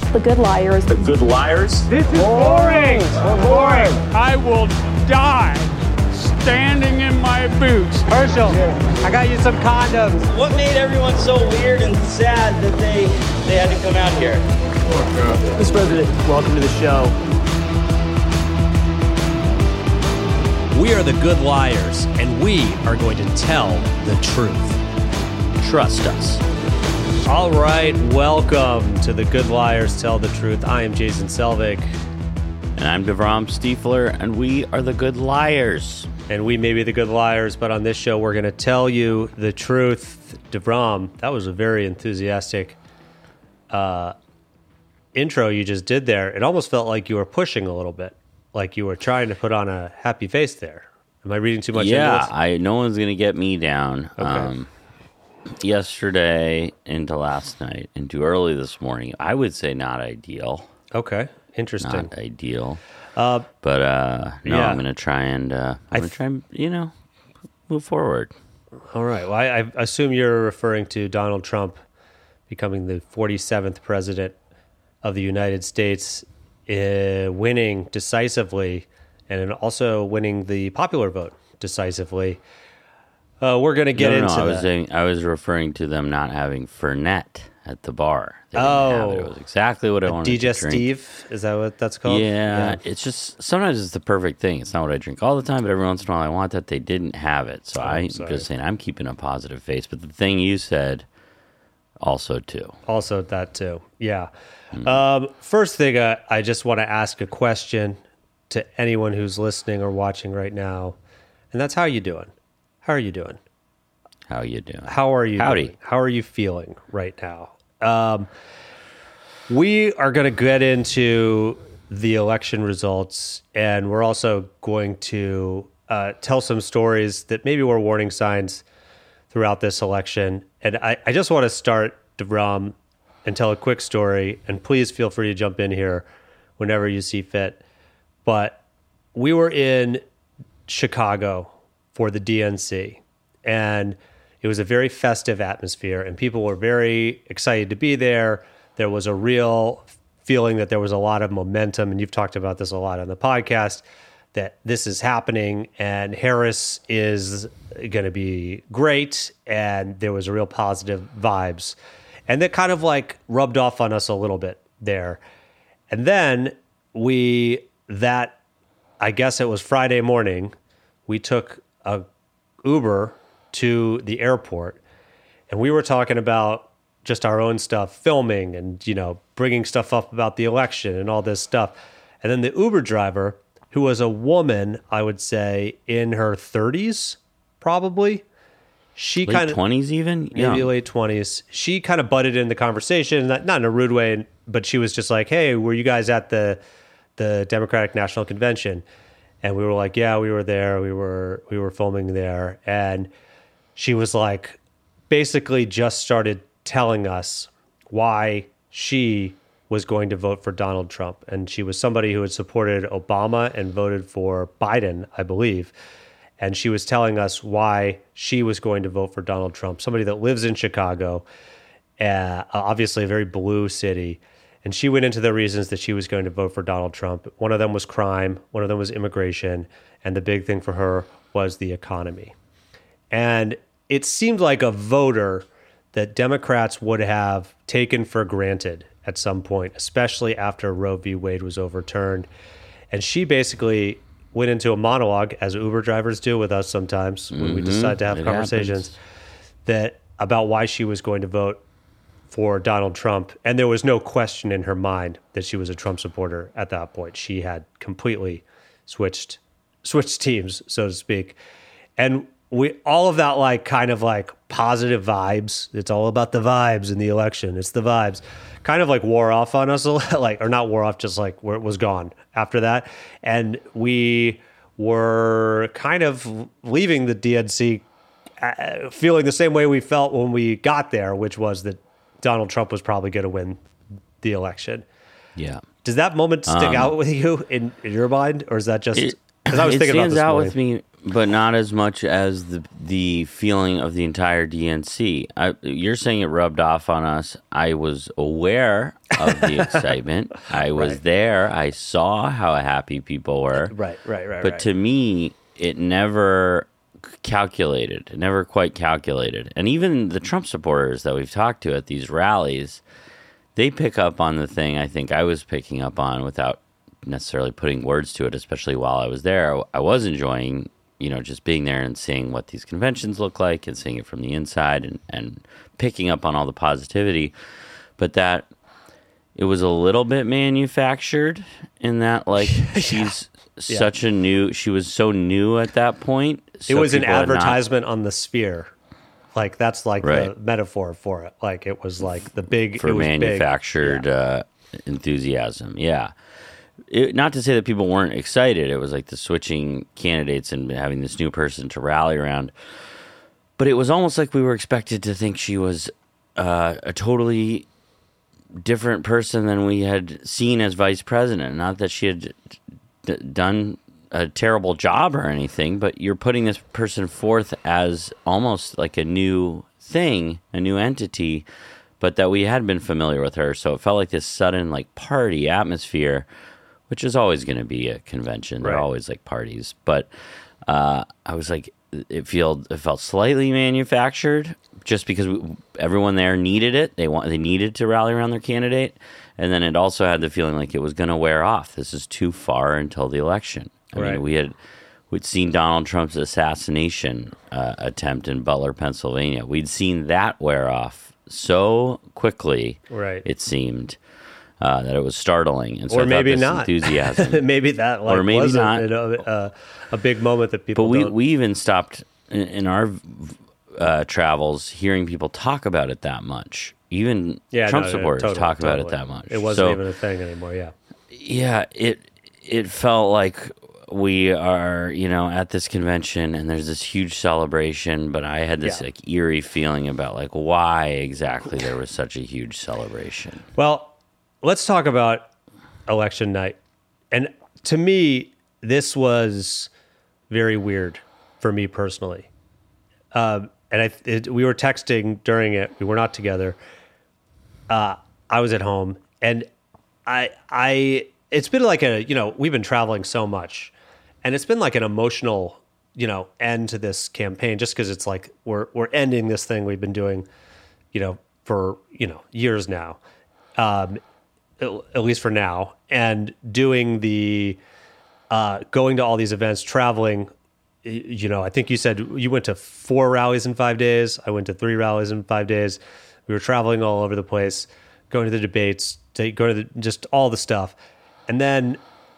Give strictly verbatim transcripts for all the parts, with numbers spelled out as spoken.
The Good Liars. The Good Liars? This is boring. We're boring. I will die standing in my boots. Herschel, I got you some condoms. What made everyone so weird and sad that they they had to come out here? Mister President, welcome to the show. We are the Good Liars, and we are going to tell the truth. Trust us. All right, welcome to the Good Liars Tell the Truth. I am Jason Selvig. And I'm DeVrom Stiefler, and we are the Good Liars. And we may be the Good Liars, but on this show, we're going to tell you the truth. DeVrom, that was a very enthusiastic uh, intro you just did there. It almost felt like you were pushing a little bit, like you were trying to put on a happy face there. Am I reading too much yeah, into this? I, no one's going to get me down. Okay. Um, yesterday into last night into early this morning, I would say not ideal. Okay, interesting. Not ideal. Uh, but uh, no, yeah. I'm going to try and uh, I'm going to try and, you know, move forward. All right. Well, I, I assume you're referring to Donald Trump becoming the forty-seventh president of the United States, uh, winning decisively, and also winning the popular vote decisively. Uh, we're going to get no, no, into no, I that. was saying, I was referring to them not having Fernet at the bar. They didn't Oh. have it. It was exactly what I wanted D J to drink. Steve, is that what that's called? Yeah, it's just sometimes it's the perfect thing. It's not what I drink all the time, but every once in a while I want that. They didn't have it, so Oh, I'm sorry. just saying I'm keeping a positive face. But the thing you said, also too. Also that too. Yeah. Mm. Um, first thing, uh, I just want to ask a question to anyone who's listening or watching right now, and that's how you doing? How are you doing? How you doing? How are you? Howdy. Doing? How are you feeling right now? Um, we are going to get into the election results, and we're also going to uh, tell some stories that maybe were warning signs throughout this election. And I, I just want to start, DeVrom, and tell a quick story, and please feel free to jump in here whenever you see fit. But we were in Chicago for the D N C, and it was a very festive atmosphere, and people were very excited to be there. There was a real feeling that there was a lot of momentum, and you've talked about this a lot on the podcast, that this is happening, and Harris is going to be great, and there was a real positive vibes. And that kind of like rubbed off on us a little bit there. And then we, that, I guess it was Friday morning, we took a Uber to the airport, and we were talking about just our own stuff, filming and, you know, bringing stuff up about the election and all this stuff. And then the Uber driver, who was a woman, I would say in her thirties, probably, she late kind of twenties even, maybe yeah. late twenties. She kind of butted in the conversation, not, not in a rude way, but she was just like, "Hey, were you guys at the the Democratic National Convention?" And we were like, "Yeah, we were there. We were we were filming there." And she was like, basically just started telling us why she was going to vote for Donald Trump. And she was somebody who had supported Obama and voted for Biden, I believe. And she was telling us why she was going to vote for Donald Trump, somebody that lives in Chicago, uh, obviously a very blue city. And she went into the reasons that she was going to vote for Donald Trump. One of them was crime. One of them was immigration. And the big thing for her was the economy. And it seemed like a voter that Democrats would have taken for granted at some point, especially after Roe v. Wade was overturned. And she basically went into a monologue, as Uber drivers do with us sometimes when mm-hmm. we decide to have it conversations, happens. that about why she was going to vote for Donald Trump. And there was no question in her mind that she was a Trump supporter at that point. She had completely switched switched teams, so to speak. And we all of that like kind of like positive vibes. It's all about the vibes in the election. It's the vibes. Kind of like wore off on us a lot, like, or not wore off, just like where it was gone after that. And we were kind of leaving the D N C uh, feeling the same way we felt when we got there, which was that Donald Trump was probably going to win the election. Yeah. Does that moment stick um, out with you in, in your mind, or is that just because I was it thinking about stands this out morning. with me but not as much as the the feeling of the entire D N C. I, you're saying it rubbed off on us. I was aware of the excitement. I was Right. there. I saw how happy people were. Right, right, right. But right. to me, it never calculated, it never quite calculated. And even the Trump supporters that we've talked to at these rallies, they pick up on the thing I think I was picking up on without necessarily putting words to it, especially while I was there. I was enjoying, you know, just being there and seeing what these conventions look like and seeing it from the inside and, and picking up on all the positivity. But that it was a little bit manufactured in that, like, she's Yeah. such a new, she was so new at that point. It so was an people had not- advertisement on the Sphere. Like, that's like Right. the metaphor for it. Like, it was like the big... for it was big. manufactured Yeah. uh, enthusiasm. Yeah. It, not to say that people weren't excited. It was like the switching candidates and having this new person to rally around. But it was almost like we were expected to think she was uh, a totally different person than we had seen as vice president. Not that she had d- done a terrible job or anything, but you're putting this person forth as almost like a new thing, a new entity, but that we had been familiar with her. So it felt like this sudden like party atmosphere, which is always going to be a convention. They're Right. always like parties. But uh, I was like, it felt it felt slightly manufactured, just because we, everyone there needed it. They want they needed to rally around their candidate, and then it also had the feeling like it was going to wear off. This is too far until the election. I Right. mean, we had we'd seen Donald Trump's assassination uh, attempt in Butler, Pennsylvania. We'd seen that wear off so quickly. Right. It seemed. Uh, that it was startling, and so Or I thought maybe this not. enthusiasm. maybe that like, Or maybe wasn't not. you know, uh, a big moment that people But we, don't... we even stopped in, in our uh, travels hearing people talk about it that much. Even yeah, Trump no, no, supporters totally, talk about it totally. that much. It wasn't So, even a thing anymore, yeah. yeah, it it felt like we are, you know, at this convention and there's this huge celebration, but I had this Yeah. like eerie feeling about like why exactly there was such a huge celebration. Well, let's talk about election night. And to me, this was very weird for me personally. Um, and I, it, we were texting during it. We were not together. Uh, I was at home, and I, I, it's been like a, you know, we've been traveling so much, and it's been like an emotional, you know, end to this campaign, just because it's like we're we're ending this thing we've been doing, you know, for you know years now. Um, at least for now, and doing the, uh, going to all these events, traveling, you know, I think you said you went to four rallies in five days. I went to three rallies in five days. We were traveling all over the place, going to the debates, to go to the, just all the stuff. And then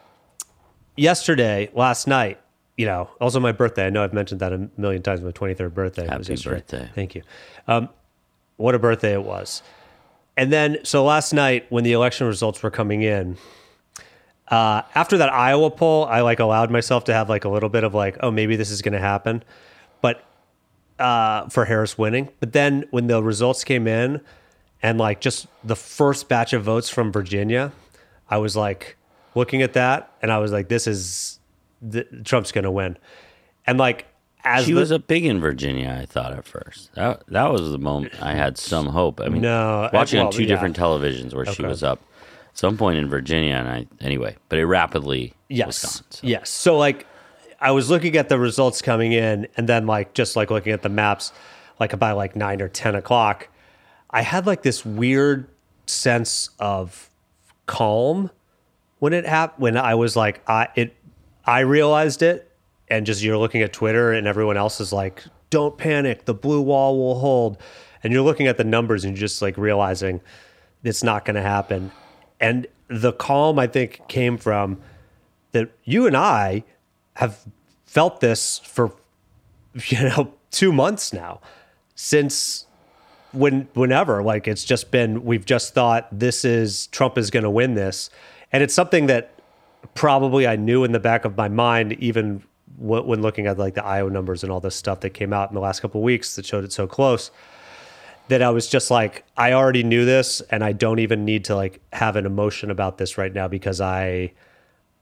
yesterday, last night, you know, also my birthday. I know I've mentioned that a million times. My twenty-third birthday. Happy was yesterday. birthday. Thank you. Um, what a birthday it was. And then, so last night when the election results were coming in, uh, after that Iowa poll, I like allowed myself to have like a little bit of like, oh, maybe this is going to happen, but uh, for Harris winning. But then when the results came in and like just the first batch of votes from Virginia, I was like looking at that and I was like, this is, the, Trump's going to win. And like, as She the, was up big in Virginia, I thought at first. That that was the moment I had some hope. I mean, No, watching well, on two yeah. different televisions where she Okay. was up at some point in Virginia, and I anyway, but it rapidly Yes. was gone. So. Yes. So like I was looking at the results coming in and then like just like looking at the maps like by like nine or ten o'clock, I had like this weird sense of calm when it happened, when I was like I it I realized it, and just you're looking at Twitter and everyone else is like, don't panic, the blue wall will hold. And you're looking at the numbers and you're just like realizing it's not going to happen. And the calm, I think, came from that you and I have felt this for, you know, two months now, since when, whenever, like it's just been, we've just thought this is, Trump is going to win this. And it's something that probably I knew in the back of my mind, even w- when looking at like the Iowa numbers and all this stuff that came out in the last couple of weeks that showed it so close, that I was just like, I already knew this and I don't even need to like have an emotion about this right now because I,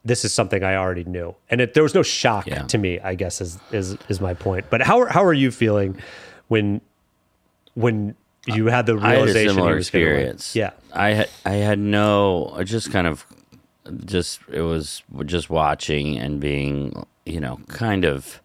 this is something I already knew, and it, there was no shock Yeah. to me, I guess is is is my point. But how how are you feeling when when you had the I had a realization similar he was gonna win? experience. Yeah, I had I had no, I just kind of, just it was just watching and being, you know, kind of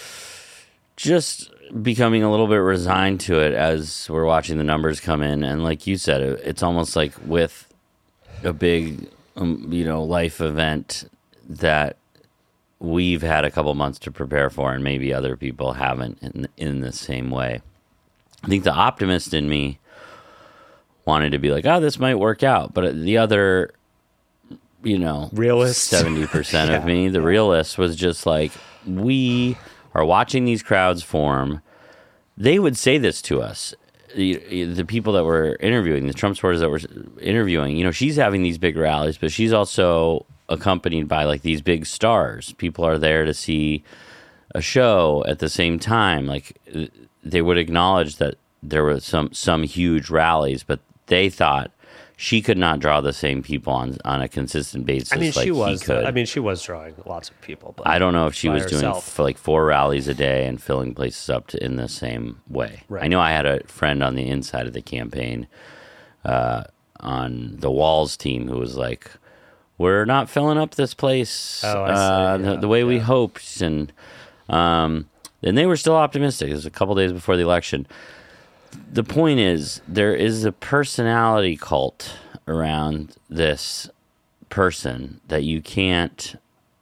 just becoming a little bit resigned to it as we're watching the numbers come in. And like you said, it, it's almost like with a big, um, you know, life event that we've had a couple months to prepare for, and maybe other people haven't in in the same way. I think the optimist in me wanted to be like, oh, this might work out. But the other, you know, realist, seventy percent yeah. of me, the realist, was just like, we are watching these crowds form. They would say this to us. The, the people that were interviewing, the Trump supporters that were interviewing, you know, she's having these big rallies, but she's also accompanied by like these big stars. People are there to see a show at the same time. Like, they would acknowledge that there were some some huge rallies, but they thought she could not draw the same people on on a consistent basis. I mean, like she was. he could. I mean, she was drawing lots of people. But I don't know if she by was doing herself. f- like four rallies a day and filling places up to, in the same way. Right. I know I had a friend on the inside of the campaign uh, on the Walls team who was like, "We're not filling up this place Oh, I see. uh, Yeah, the, the way we yeah. hoped," and um, and they were still optimistic. It was a couple days before the election. The point is, there is a personality cult around this person that you can't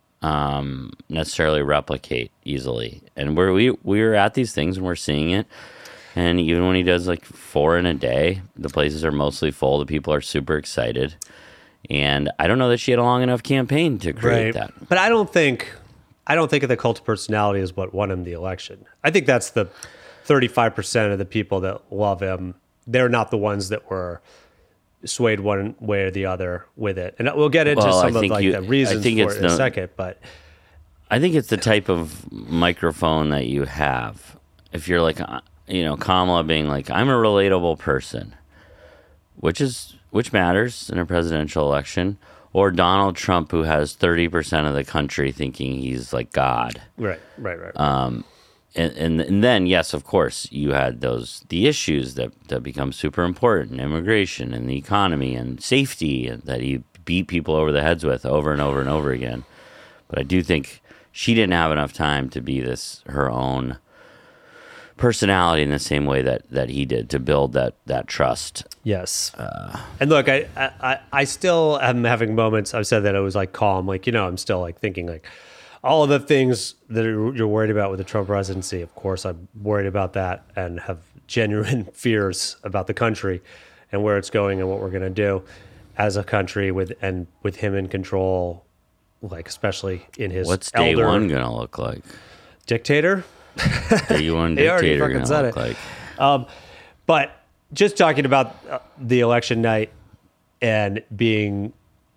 um, necessarily replicate easily. And we're, we we're at these things and we're seeing it. And even when he does like four in a day, the places are mostly full. The people are super excited. And I don't know that she had a long enough campaign to create that. But I don't think I don't think the cult of personality is what won him the election. I think that's the thirty-five percent of the people that love him. They're not the ones that were swayed one way or the other with it. And we'll get into Well, I some of think like you- the reasons I think for it's it in a the- second. But I think it's the type of microphone that you have. If you're like, uh, you know, Kamala being like, I'm a relatable person, which is which matters in a presidential election, or Donald Trump, who has thirty percent of the country thinking he's like God. right, right, right. Um, and, and and then, yes, of course, you had those the issues that, that become super important: immigration and the economy and safety, and that he beat people over the heads with over and over and over again. But I do think she didn't have enough time to be this her own personality in the same way that, that he did to build that that trust. Yes. Uh, and look, I, I I still am having moments. I've said that I was like calm, like, you know, I'm still like thinking like all of the things that are, you're worried about with the Trump presidency. Of course, I'm worried about that and have genuine fears about the country and where it's going and what we're going to do as a country with and with him in control, like especially in his what's day elder one gonna look like? dictator. Day one They already dictator fucking gonna said look it. like? Um, but just talking about uh, the election night and being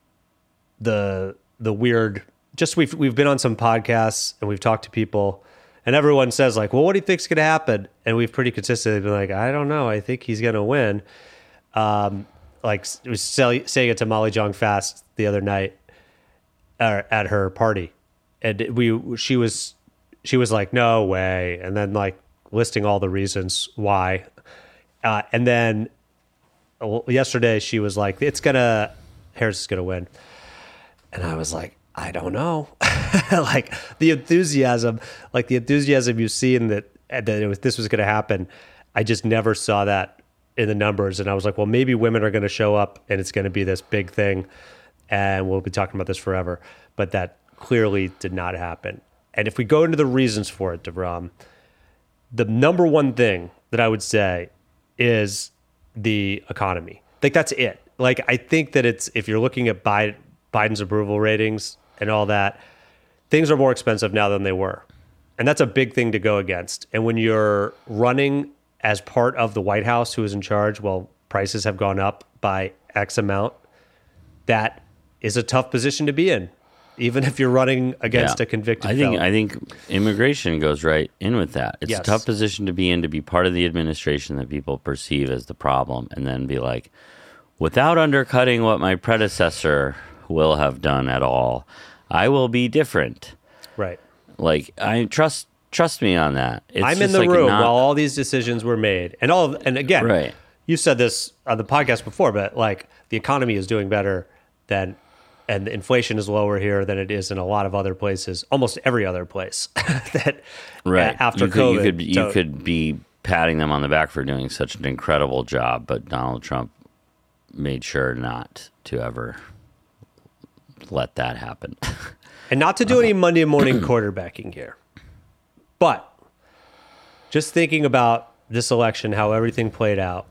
the the weird. Just we've we've been on some podcasts and we've talked to people, and everyone says like, "Well, what do you think's going to happen?" And we've pretty consistently been like, "I don't know. I think he's going to win." Um, like I was saying it to Molly Jong Fast the other night uh, at her party, and we she was. She was like, no way. And then like listing all the reasons why. Uh, and then well, yesterday she was like, it's going to, Harris is going to win. And I was like, I don't know. Like the enthusiasm, like the enthusiasm you see in that, that it was, this was going to happen. I just never saw that in the numbers. And I was like, well, maybe women are going to show up and it's going to be this big thing. And we'll be talking about this forever. But that clearly did not happen. And if we go into the reasons for it, DeVrom, the number one thing that I would say is the economy. Like that's it. Like I think that it's if you're looking at Biden, Biden's approval ratings and all that, things are more expensive now than they were. And that's a big thing to go against. And when you're running as part of the White House who is in charge, well, prices have gone up by X amount, that is a tough position to be in. Even if you're running against Yeah. a convicted I think felon. I think immigration goes right in with that. It's Yes. a tough position to be in, to be part of the administration that people perceive as the problem, and then be like, without undercutting what my predecessor will have done at all, I will be different. Right. Like, I trust trust me on that. It's I'm in just the like room not- while all these decisions were made. And all of, and again, Right. you said this on the podcast before, but like the economy is doing better than, and the inflation is lower here than it is in a lot of other places, almost every other place that right. after you could, COVID. You could, you so- could be patting them on the back for doing such an incredible job, but Donald Trump made sure not to ever let that happen. And not to do any Monday morning quarterbacking here, but just thinking about this election, how everything played out,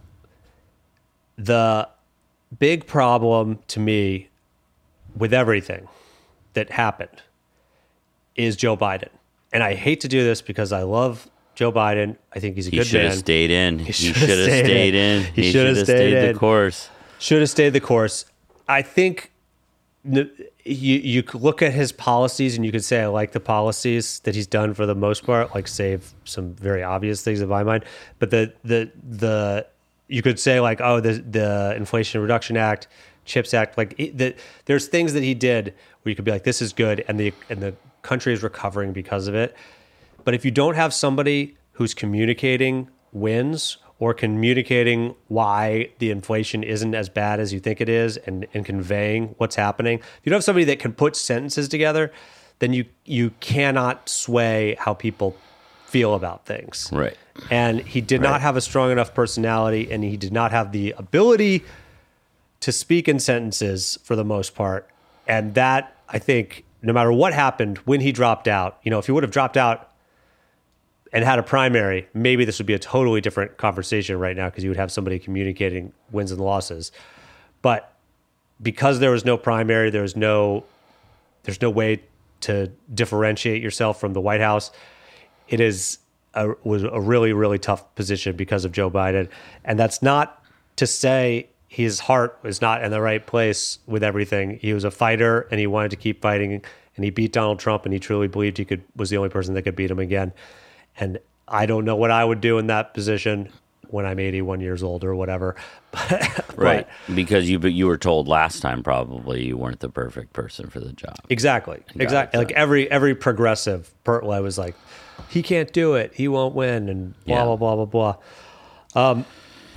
the big problem to me with everything that happened is Joe Biden. And I hate to do this because I love Joe Biden. I think he's a He good should man. have stayed in. He should should have have stayed stayed in. in. He He should should have have stayed stayed in. the course. Should have stayed the course. I think n- you you could look at his policies and you could say I like the policies that he's done for the most part, like save some very obvious things in my mind. But the the the you could say like oh the the Inflation Reduction Act, CHIPS Act, like it, the, there's things that he did where you could be like this is good and the and the country is recovering because of it. But if you don't have somebody who's communicating wins or communicating why the inflation isn't as bad as you think it is and, and conveying what's happening, if you don't have somebody that can put sentences together, then you you cannot sway how people feel about things. Right. And he did Right. not have a strong enough personality, and he did not have the ability to speak in sentences for the most part. And that, I think, no matter what happened when he dropped out, you know, if he would have dropped out and had a primary, maybe this would be a totally different conversation right now because you would have somebody communicating wins and losses. But because there was no primary, there was no, there's no way to differentiate yourself from the White House. It is a, was a really, really tough position because of Joe Biden. And that's not to say his heart was not in the right place with everything. He was a fighter and he wanted to keep fighting, and he beat Donald Trump, and he truly believed he could was the only person that could beat him again. And I don't know what I would do in that position when I'm eighty-one years old or whatever. But, Right. but Because you but you were told last time probably you weren't the perfect person for the job. exactly, Got exactly. it. Like every every progressive Pertwee was like, he can't do it, he won't win, and blah Yeah. blah blah blah blah. Um,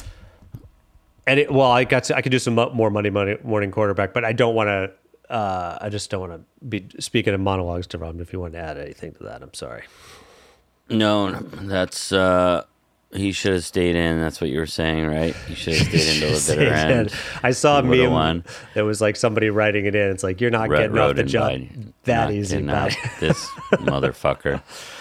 and it, well, I got to, I could do some mo- more Monday morning, morning quarterback, but I don't want to. Uh, I just don't want to be speaking in monologues to Rob. If you want to add anything to that, I'm sorry. No, no, that's uh he should have stayed in. That's what you were saying, right? He should have stayed into the bitter Say it. end. I saw a He would've meme won. that was like somebody writing it in. It's like, you're not Ro- getting off the Roden job Biden. that Not easy, getting bud. out this motherfucker.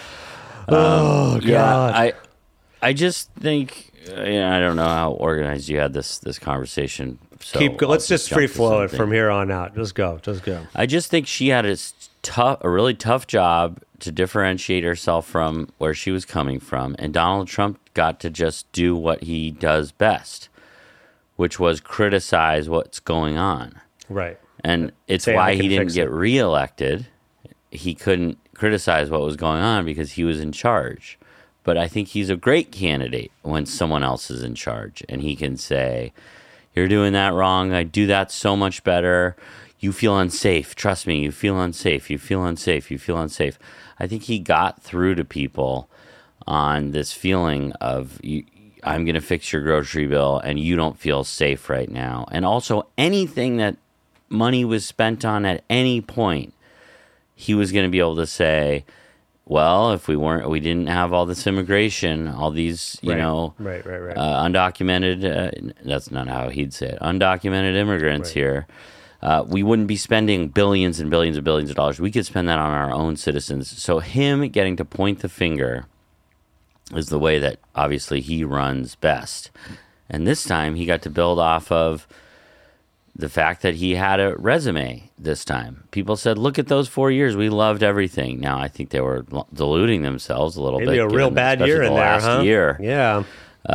Oh, Yeah, God. I I just think uh, yeah, I don't know how organized you had this this conversation. So Keep go- I'll Let's just jump free to flow it something. from here on out. Just go. Just go. I just think she had a s- tough, a really tough job to differentiate herself from where she was coming from, and Donald Trump got to just do what he does best, which was criticize what's going on. Right. And it's Say, I why can he didn't fix get it. reelected. He couldn't criticize what was going on because he was in charge. But I think he's a great candidate when someone else is in charge and he can say, you're doing that wrong. I do that so much better. You feel unsafe. Trust me, you feel unsafe. You feel unsafe. You feel unsafe. I think he got through to people on this feeling of, you, I'm going to fix your grocery bill and you don't feel safe right now. And also anything that money was spent on at any point, he was going to be able to say, well, if we weren't, we didn't have all this immigration, all these, you Right. know, Right, right, right. Uh, undocumented, uh, that's not how he'd say it, undocumented immigrants Right. here, uh, we wouldn't be spending billions and billions and billions of dollars. We could spend that on our own citizens. So him getting to point the finger is the way that obviously he runs best. And this time he got to build off of the fact that he had a resume this time. People said, look at those four years. We loved everything. Now, I think they were l- deluding themselves a little Maybe bit. a real given- bad especially year the in there, last huh? year. Yeah.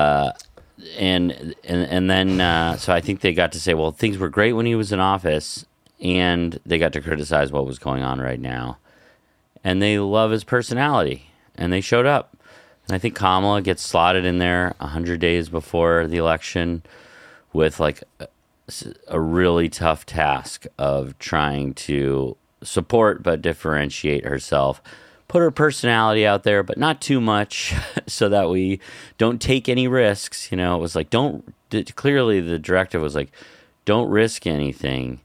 And, and, and then, uh, so I think they got to say, well, things were great when he was in office, and they got to criticize what was going on right now. And they love his personality, and they showed up. And I think Kamala gets slotted in there one hundred days before the election with like a, a really tough task of trying to support but differentiate herself. Put her personality out there, but not too much, so that we don't take any risks. You know, it was like, don't, clearly the directive was like, don't risk anything,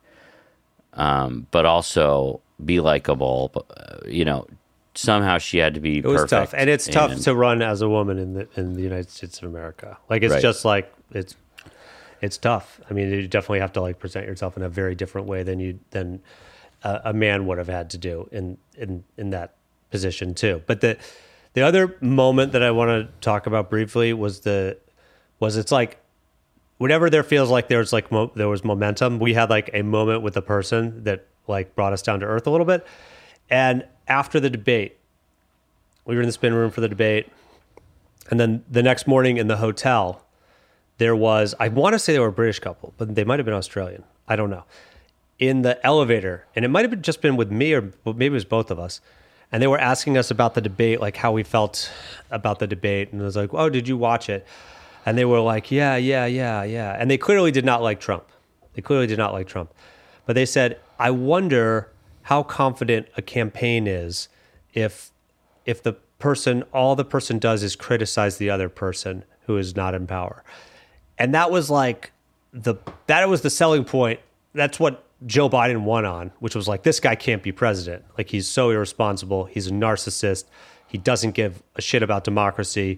um, but also be likable. But, you know, somehow she had to be It was perfect. tough. And it's tough and, to run as a woman in the in the United States of America. Like, it's Right. just like, it's it's tough. I mean, you definitely have to like present yourself in a very different way than you than a, a man would have had to do in in in that position too. But the the other moment that I want to talk about briefly was the was it's like whenever there feels like there's like mo- there was momentum, we had like a moment with a person that like brought us down to earth a little bit. And after the debate, we were in the spin room for the debate, and then the next morning in the hotel, there was, I want to say they were a British couple, but they might have been Australian. I don't know. In the elevator, and it might have just been with me, or maybe it was both of us. And they were asking us about the debate, like how we felt about the debate. And it was like, oh, did you watch it? And they were like, yeah, yeah, yeah, yeah. And they clearly did not like Trump. They clearly did not like Trump. But they said, I wonder how confident a campaign is if if the person, all the person does is criticize the other person who is not in power. And that was like, the that was the selling point. That's what Joe Biden won on, which was like, this guy can't be president. Like, he's so irresponsible. He's a narcissist. He doesn't give a shit about democracy.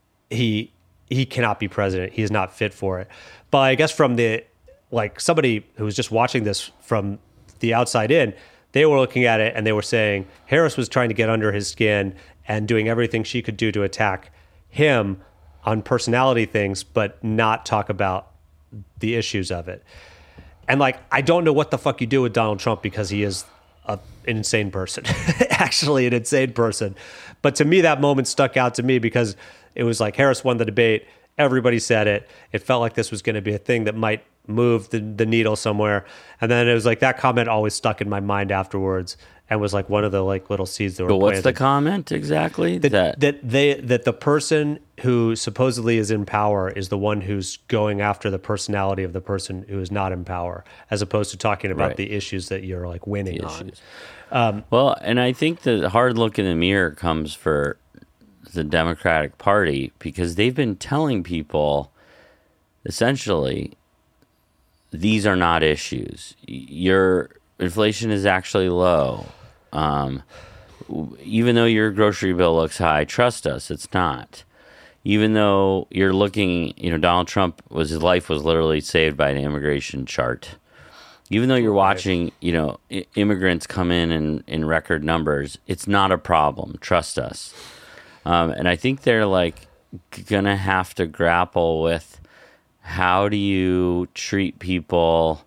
He he cannot be president. He is not fit for it. But I guess from the, like, somebody who was just watching this from the outside in, they were looking at it and they were saying Harris was trying to get under his skin and doing everything she could do to attack him on personality things, but not talk about the issues of it. And like, I don't know what the fuck you do with Donald Trump, because he is a, an insane person, actually an insane person. But to me, that moment stuck out to me because it was like Harris won the debate. Everybody said it. It felt like this was going to be a thing that might move the, the needle somewhere. And then it was like that comment always stuck in my mind afterwards and was like one of the like little seeds that were But what's planted. the comment exactly? That, that that they that the person who supposedly is in power is the one who's going after the personality of the person who is not in power, as opposed to talking about Right. the issues that you're like winning The on. issues. Well, and I think the hard look in the mirror comes for the Democratic Party, because they've been telling people essentially these are not issues. Your inflation is actually low. Um, even though your grocery bill looks high, trust us, it's not. Even though you're looking, you know, Donald Trump was, his life was literally saved by an immigration chart. Even though you're watching, you know, I- immigrants come in, in in record numbers, it's not a problem. Trust us. Um, and I think they're like g- gonna have to grapple with how do you treat people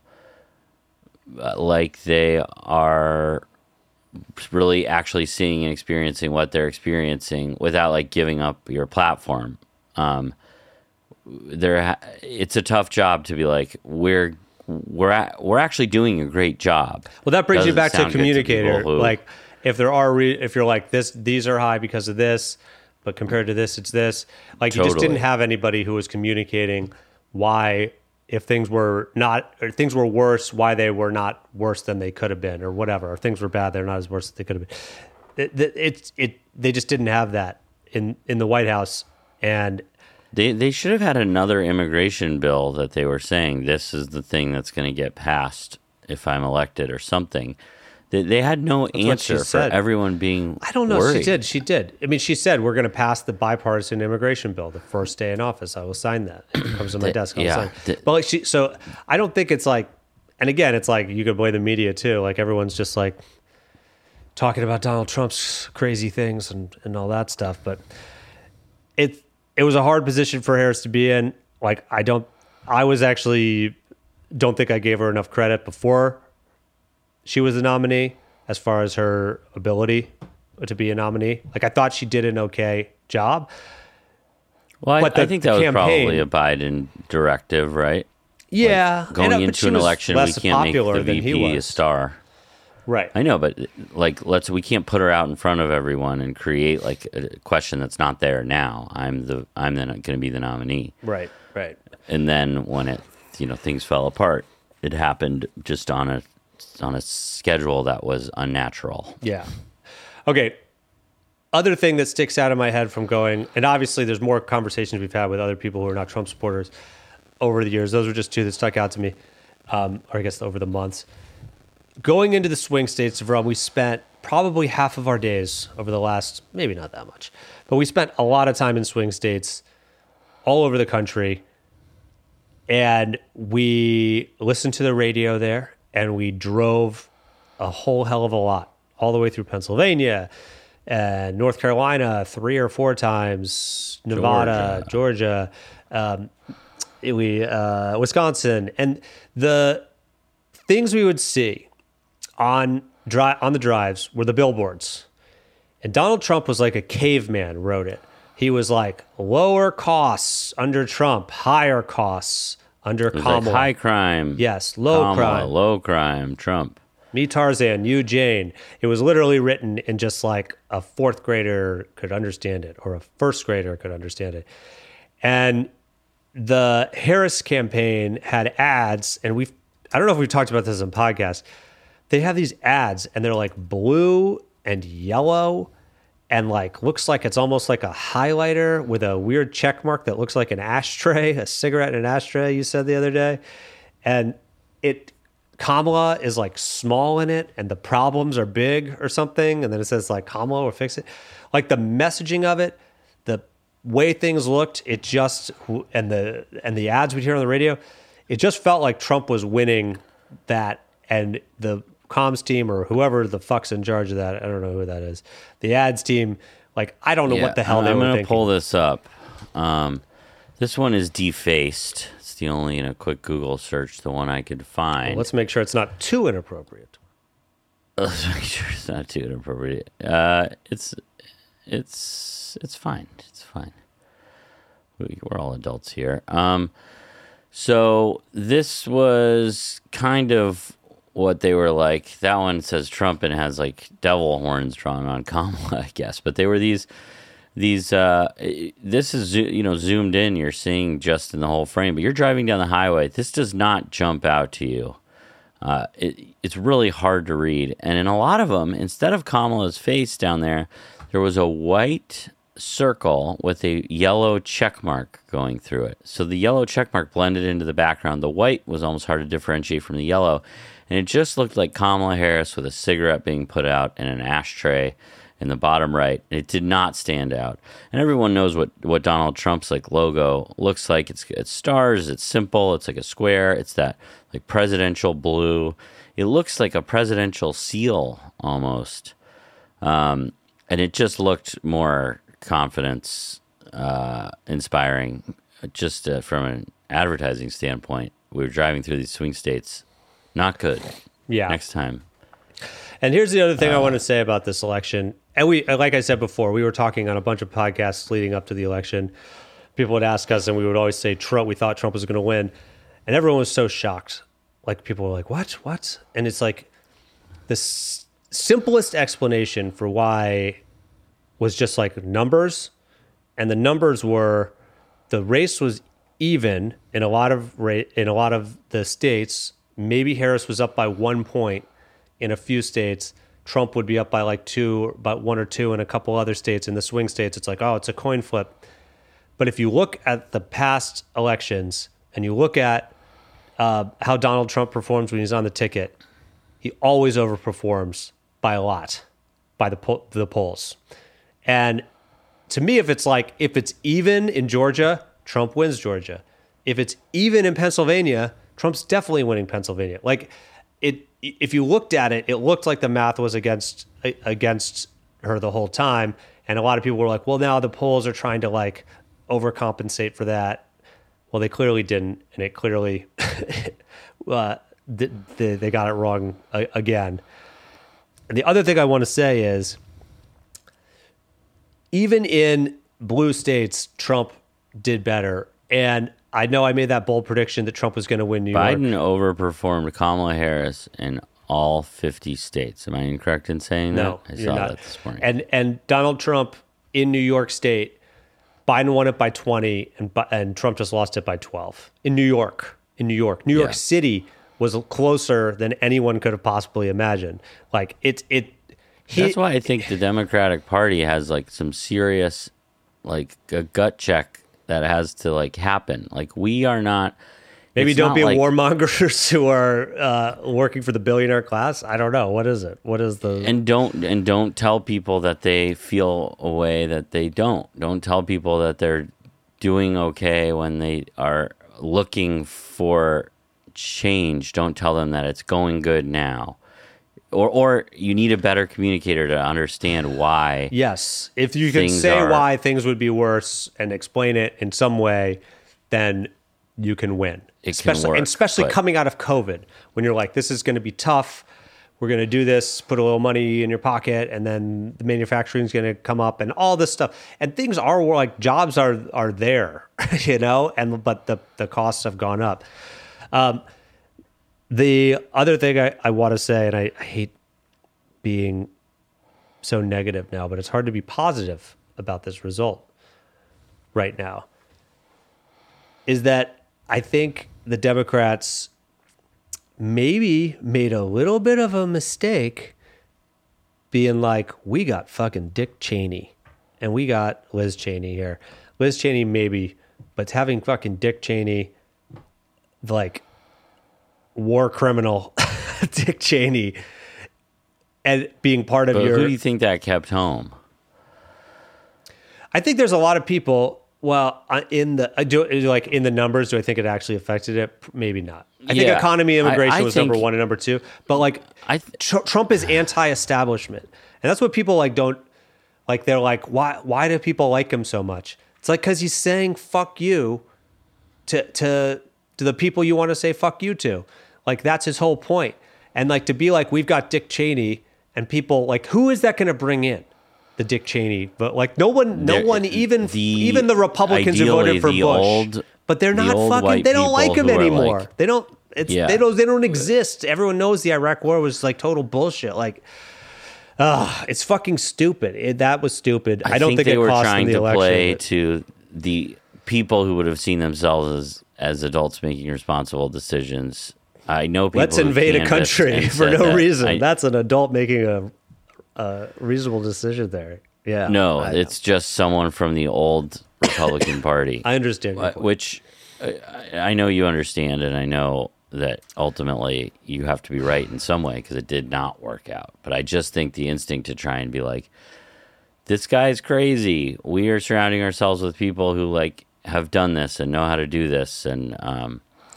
uh, like they are really actually seeing and experiencing what they're experiencing without like giving up your platform. Um, there, ha- it's a tough job to be like, we're we're at, we're actually doing a great job. Well, that brings you Doesn't back to sound good communicator. people who- Like, if there are, re- if you're like this, these are high because of this, but compared to this, it's this. Like, you just Totally. didn't have anybody who was communicating why, if things were not, or things were worse, why they were not worse than they could have been, or whatever. Or things were bad, they're not as worse as they could have been. It, it, it's it. They just didn't have that in in the White House, and They they should have had another immigration bill that they were saying this is the thing that's going to get passed if I'm elected or something. They, they had no what she answer for said. everyone being I don't know. worried. She did. She did. I mean, she said we're going to pass the bipartisan immigration bill the first day in office. I will sign that. If it comes to my The- desk. I'll yeah, sign. the- But like she, so I don't think it's like. And again, it's like you could blame the media too. Like everyone's just like talking about Donald Trump's crazy things and, and all that stuff. But it it was a hard position for Harris to be in. Like I don't. I was actually don't think I gave her enough credit before she was the nominee, as far as her ability to be a nominee. Like I thought she did an okay job. Well, I, But the- I think the that was campaign- probably a Biden directive, right? Yeah, Going and, uh, but into she an was election, we less can't make popular the than V P he a was. star. Right. I know, but like, let's we can't put her out in front of everyone and create like a question that's not there now. I'm the I'm then going to be the nominee, Right. Right. and then when it you know things fell apart, it happened just on a on a schedule that was unnatural. Yeah. Okay. Other thing that sticks out in my head from going, and obviously there's more conversations we've had with other people who are not Trump supporters over the years. Those were just two that stuck out to me, um, or I guess over the months. Going into the swing states, Avram, we spent probably half of our days over the last, maybe not that much, but we spent a lot of time in swing states all over the country. And we listened to the radio there, and we drove a whole hell of a lot, all the way through Pennsylvania and North Carolina three or four times, Nevada, Georgia, Georgia um, we uh, Wisconsin, and the things we would see on dri- on the drives were the billboards. And Donald Trump was like a caveman, wrote it. He was like, lower costs under Trump, higher costs under It was Kamala. like high crime. Yes, low Kamala, crime. low crime, Trump. Me Tarzan, you Jane. It was literally written in just like a fourth grader could understand it, or a first grader could understand it. And the Harris campaign had ads, and we've, I don't know if we've talked about this in podcasts. They have these ads, and they're like blue and yellow, and like looks like it's almost like a highlighter with a weird check mark that looks like an ashtray, a cigarette in an ashtray, you said the other day. And it, Kamala is like small in it, and the problems are big or something. And then it says like Kamala will fix it. Like the messaging of it, the way things looked, it just, and the, and the ads we'd hear on the radio, it just felt like Trump was winning that. And the comms team or whoever the fuck's in charge of that, I don't know who that is, the ads team, like, I don't know Yeah, what the hell I'm, they I'm were gonna thinking. pull this up. Um, this one is defaced. It's the only, in a quick Google search, the one I could find. Well, let's make sure it's not too inappropriate. Let's make sure it's not too inappropriate. Uh, it's, it's, it's fine. It's fine. We, we're all adults here. Um, so this was kind of what they were like. That one says Trump and has like devil horns drawn on Kamala, I guess. But they were these, these, uh, this is, you know, zoomed in, you're seeing just in the whole frame, but you're driving down the highway. This does not jump out to you. Uh, it, it's really hard to read. And in a lot of them, instead of Kamala's face down there, there was a white circle with a yellow check mark going through it. So the yellow check mark blended into the background. The white was almost hard to differentiate from the yellow. And it just looked like Kamala Harris with a cigarette being put out in an ashtray in the bottom right. It did not stand out. And everyone knows what, what Donald Trump's like logo looks like. It's, it's stars. It's simple. It's like a square. It's that like presidential blue. It looks like a presidential seal almost. Um, and it just looked more confidence uh, inspiring just uh, from an advertising standpoint. We were driving through these swing states. Not good. Yeah. Next time. And here's the other thing Uh, I want to say about this election. And we, like I said before, we were talking on a bunch of podcasts leading up to the election. People would ask us, and we would always say Trump. We thought Trump was going to win, and everyone was so shocked. Like people were like, "What? What?" And it's like the s- simplest explanation for why was just like numbers, and the numbers were the race was even in a lot of ra- in a lot of the states. Maybe Harris was up by one point in a few states. Trump would be up by like two, about one or two in a couple other states. In the swing states, it's like, oh, it's a coin flip. But if you look at the past elections and you look at uh, how Donald Trump performs when he's on the ticket, he always overperforms by a lot by the po- the polls. And to me, if it's like, if it's even in Georgia, Trump wins Georgia. If it's even in Pennsylvania, Trump's definitely winning Pennsylvania. Like it, if you looked at it, it looked like the math was against against her the whole time. And a lot of people were like, well, now the polls are trying to like overcompensate for that. Well, they clearly didn't. And it clearly, uh, th- th- they got it wrong uh, again. And the other thing I want to say is, even in blue states, Trump did better. And I know I made that bold prediction that Trump was going to win New York. Biden overperformed Kamala Harris in all fifty states. Am I incorrect in saying No, that? I you're saw not. that this morning. And and Donald Trump in New York State, Biden won it by twenty, and Bi- and Trump just lost it by twelve in New York. In New York, New York Yeah. City was closer than anyone could have possibly imagined. Like it, it. He, That's why I think the Democratic Party has like some serious, like a gut check that has to like happen. Like we are not. Maybe don't not be like, warmongers who are uh, working for the billionaire class. I don't know. What is it? What is the and don't and don't tell people that they feel a way that they don't. Don't tell people that they're doing okay when they are looking for change. Don't tell them that it's going good now. Or or you need a better communicator to understand why. Yes. If you can say are, why things would be worse and explain it in some way, then you can win. It especially, can work, and especially but- coming out of COVID, when you're like, this is going to be tough. We're going to do this, put a little money in your pocket, and then the manufacturing is going to come up and all this stuff. And things are like jobs are are there, you know, and but the, the costs have gone up. Um, the other thing I, I want to say, and I, I hate being so negative now, but it's hard to be positive about this result right now, is that I think the Democrats maybe made a little bit of a mistake being like, we got fucking Dick Cheney and we got Liz Cheney here. Liz Cheney maybe, but having fucking Dick Cheney, like war criminal Dick Cheney, and being part of But your... who do you think that kept home? I think there's a lot of people... Well, uh, in the I do like in the numbers, do I think it actually affected it? Maybe not. I think Yeah. economy, immigration I- I was think- number one and number two. But like, I th- Tr- Trump is anti-establishment, and that's what people like don't like. They're like, why? Why do people like him so much? It's like because he's saying "fuck you" to to to the people you want to say "fuck you" to. Like that's his whole point. And like to be like, we've got Dick Cheney, and people like, who is that going to bring in? The Dick Cheney, but like no one, no There- one, even the- even the Republicans who ideally, voted for the Bush, old- but they're the not old fucking. white They don't like people him who are anymore. like- they don't. It's Yeah. they don't. They don't exist. Everyone knows the Iraq War was like total bullshit. Like, ah, it's fucking stupid. It, that was stupid. I, I don't think think, they it were cost trying them the to election. play but- to the people who would have seen themselves as, as adults making responsible decisions. I know people. Let's who invade a canvassed country and for said no that. reason. I- That's an adult making a, a reasonable decision there. Yeah. no, I, it's just someone from the old Republican Party. I understand. your Uh, point. which uh, I know you understand, and I know that ultimately you have to be right in some way because it did not work out. But I just think the instinct to try and be like, this guy's crazy. We are surrounding ourselves with people who like have done this and know how to do this. And um,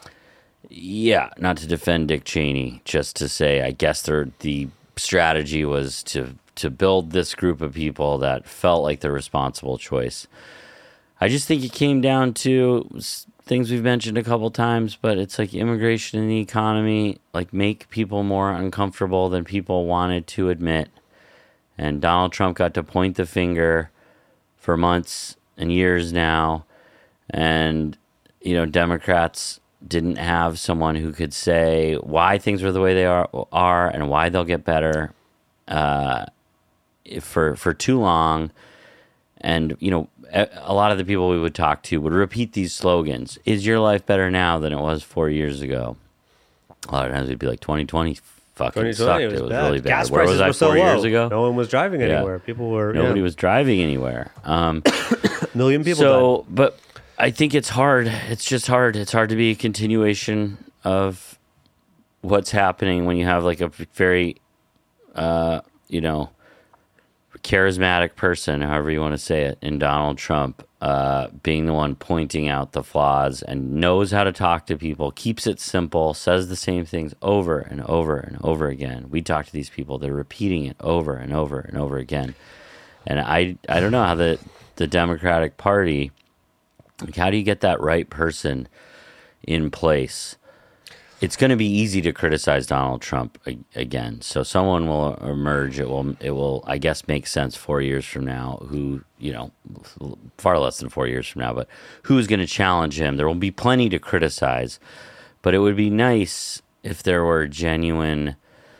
yeah, not to defend Dick Cheney, just to say, I guess the the strategy was to to build this group of people that felt like the responsible choice. I just think it came down to s- things we've mentioned a couple times, but it's like immigration and the economy, like make people more uncomfortable than people wanted to admit. And Donald Trump got to point the finger for months and years now. And, you know, Democrats didn't have someone who could say why things are the way they are, are and why they'll get better uh, for for too long. And, you know, a, a lot of the people we would talk to would repeat these slogans. Is your life better now than it was four years ago? A lot of times we'd be like, twenty twenty fucking sucked. It was, bad. really bad. Gas Where prices was I were so four low. years ago? No one was driving Yeah. anywhere. People were Nobody yeah. was driving anywhere. Um, A million people. so, died. but I think it's hard. It's just hard. It's hard to be a continuation of what's happening when you have like a very, uh, you know, charismatic person, however you want to say it, in Donald Trump, uh, being the one pointing out the flaws and knows how to talk to people, keeps it simple, says the same things over and over and over again. We talk to these people, they're repeating it over and over and over again. And I, I don't know how the, the Democratic Party, like, how do you get that right person in place? It's going to be easy to criticize Donald Trump a- again. So someone will emerge. It will, it will, I guess, make sense four years from now. Who, you know, far less than four years from now, but who's going to challenge him? There will be plenty to criticize, but it would be nice if there were genuine,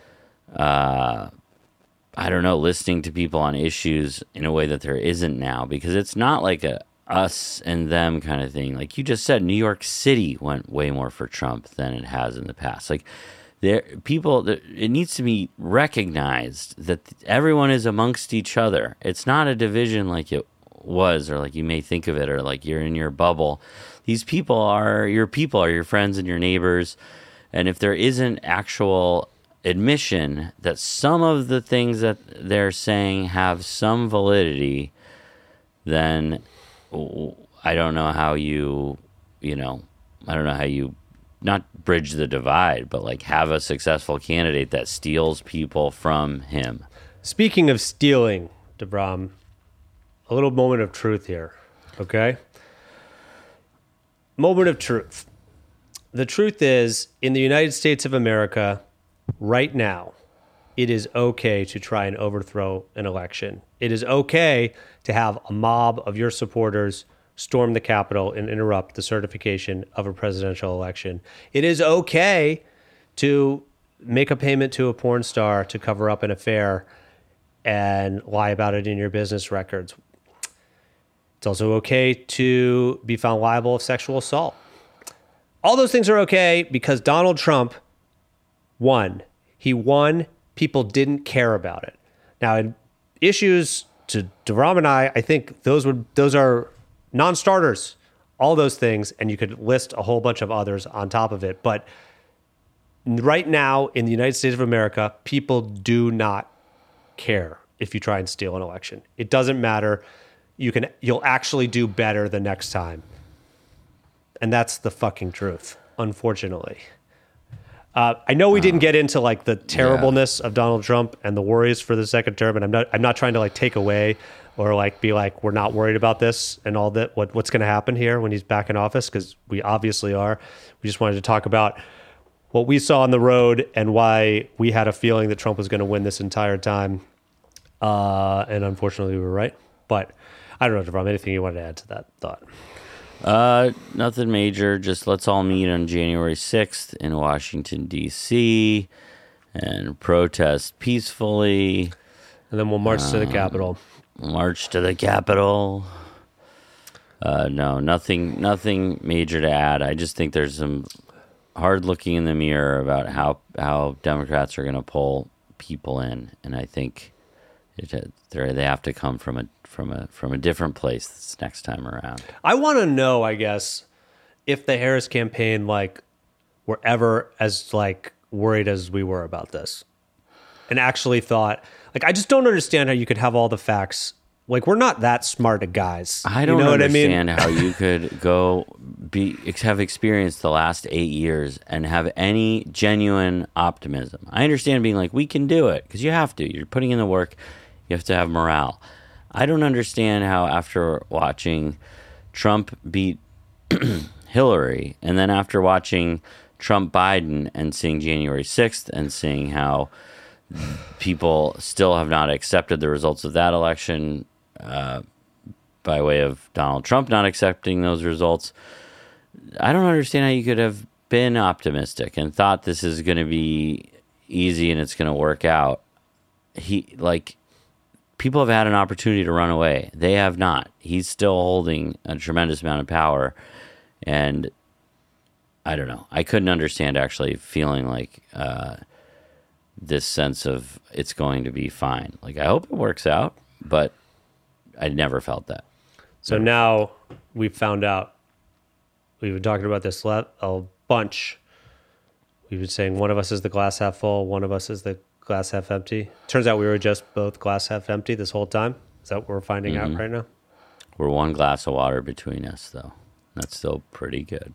uh, I don't know, listening to people on issues in a way that there isn't now, because it's not like a, us and them kind of thing. Like you just said, New York City went way more for Trump than it has in the past. Like there, people, it needs to be recognized that everyone is amongst each other. It's not a division like it was, or like you may think of it, or like you're in your bubble. These people are your people, are your friends and your neighbors. And if there isn't actual admission that some of the things that they're saying have some validity, then I don't know how you, you know, I don't know how you not bridge the divide, but like have a successful candidate that steals people from him. Speaking of stealing, DeBrom, a little moment of truth here, okay? Moment of truth. The truth is, in the United States of America, right now, it is okay to try and overthrow an election. It is okay to have a mob of your supporters storm the Capitol and interrupt the certification of a presidential election. It is okay to make a payment to a porn star to cover up an affair and lie about it in your business records. It's also okay to be found liable of sexual assault. All those things are okay because Donald Trump won. He won. People didn't care about it. Now, in issues to DeRom and I, I think those would those are non-starters. All those things, and you could list a whole bunch of others on top of it. But right now, in the United States of America, people do not care if you try and steal an election. It doesn't matter. You can you'll actually do better the next time. And that's the fucking truth, unfortunately. Uh, I know we didn't get into like the terribleness yeah. of Donald Trump and the worries for the second term, and I'm not I'm not trying to like take away or like be like we're not worried about this and all that what what's going to happen here when he's back in office, because we obviously are. We just wanted to talk about what we saw on the road and why we had a feeling that Trump was going to win this entire time, uh, and unfortunately we were right. But I don't know, DeVrom, anything you wanted to add to that thought? Uh, nothing major. Just let's all meet on January sixth in Washington, D C and protest peacefully. And then we'll march um, to the Capitol. March to the Capitol. Uh, no, nothing, nothing major to add. I just think there's some hard looking in the mirror about how, how Democrats are going to pull people in. And I think it, they have to come from a, from a from a different place this next time around. I want to know, I guess, if the Harris campaign like were ever as like worried as we were about this, and actually thought like I just don't understand how you could have all the facts. Like we're not that smart of guys. I don't you know understand what I mean? how you could go be have experienced the last eight years and have any genuine optimism. I understand being like we can do it because you have to. You're putting in the work. You have to have morale. I don't understand how after watching Trump beat Hillary, and then after watching Trump Biden and seeing January sixth and seeing how people still have not accepted the results of that election uh, by way of Donald Trump not accepting those results, I don't understand how you could have been optimistic and thought this is going to be easy and it's going to work out. He like... People have had an opportunity to run away. They have not. He's still holding a tremendous amount of power. And I don't know. I couldn't understand actually feeling like uh, this sense of it's going to be fine. Like, I hope it works out, but I never felt that. So now we've found out. We've been talking about this a bunch. We've been saying one of us is the glass half full, one of us is the glass half empty. Turns out we were just both glass half empty this whole time. Is that what we're finding mm-hmm. out right now? We're one glass of water between us, though. That's still pretty good.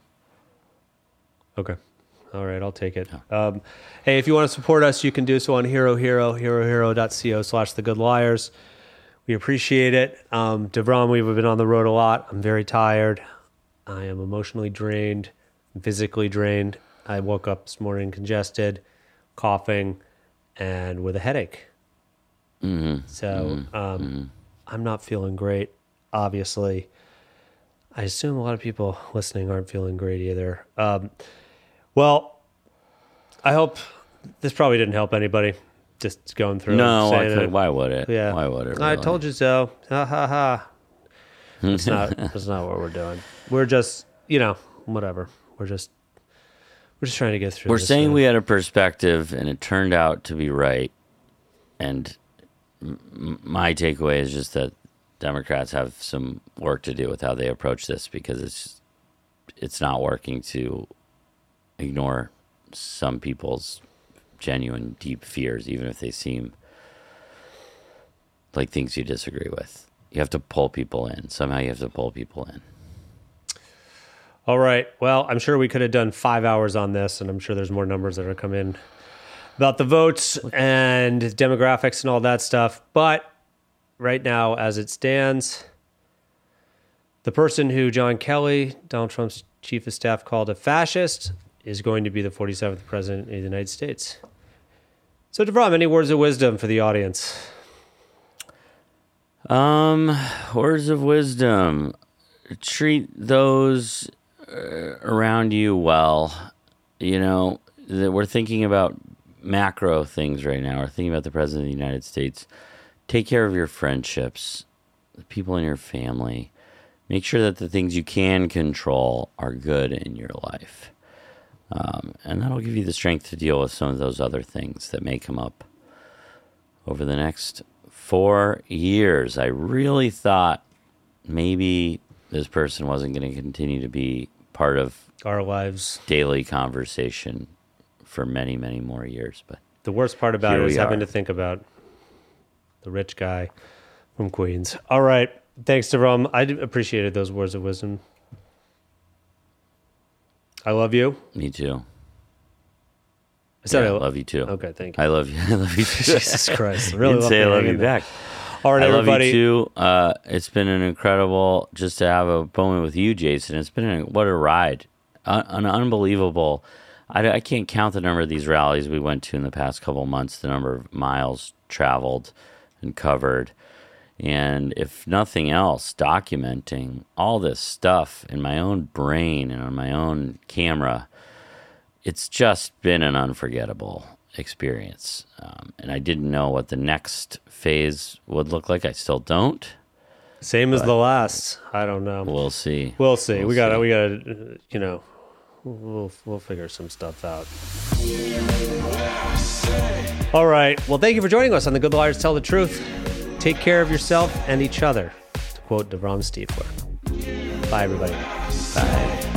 Okay. All right, I'll take it. Yeah. Um, hey, if you want to support us, you can do so on Hero Hero, herohero.co slash the good liars. We appreciate it. Um, DeVrom, we've been on the road a lot. I'm very tired. I am emotionally drained, physically drained. I woke up this morning congested, coughing, and with a headache. Mm-hmm. So mm-hmm. Um, mm-hmm. I'm not feeling great, obviously. I assume a lot of people listening aren't feeling great either. Um, well, I hope this probably didn't help anybody just going through no, it. I could, why would it? Yeah. Why would it? Really? I told you so. Ha ha ha. That's not that's not what we're doing. We're just, you know, whatever. We're just we're just trying to get through We're this, saying uh, we had a perspective, and it turned out to be right. And m- my takeaway is just that Democrats have some work to do with how they approach this, because it's it's not working to ignore some people's genuine, deep fears, even if they seem like things you disagree with. You have to pull people in. Somehow you have to pull people in. All right. Well, I'm sure we could have done five hours on this, and I'm sure there's more numbers that are come in about the votes and demographics and all that stuff. But right now, as it stands, the person who John Kelly, Donald Trump's chief of staff, called a fascist is going to be the forty-seventh president of the United States. So, DeVrom, any words of wisdom for the audience? Um, words of wisdom. Treat those uh, around you well. You know, that we're thinking about macro things right now. We're thinking about the president of the United States. Take care of your friendships, the people in your family. Make sure that the things you can control are good in your life. Um, and that'll give you the strength to deal with some of those other things that may come up over the next four years. I really thought maybe this person wasn't going to continue to be part of Our lives. daily conversation for many, many more years. But The worst part about Here it is we having are. to think about the rich guy from Queens. All right. Thanks, DeVrom. I d- appreciated those words of wisdom. I love you. me too. I said Yeah, I I lo- love you too. Okay, thank you. I love you. I love you too. Jesus Christ. I You really didn't love say I being love you in there. back. All right, I everybody. love you too. Uh, it's been an incredible just to have a moment with you, Jason. It's been a, what a ride, uh, an unbelievable. I, I can't count the number of these rallies we went to in the past couple months, the number of miles traveled and covered, and if nothing else, documenting all this stuff in my own brain and on my own camera. It's just been an unforgettable experience. Um, and I didn't know what the next phase would look like. I still don't. Same as the last. I don't know. We'll see. We'll see. We'll we got to, see. we got to, you know, we'll, we'll figure some stuff out. All right. Well, thank you for joining us on The Good Liars Tell the Truth. Take care of yourself and each other, to quote DeVrom Stiefler. Bye, everybody. Bye.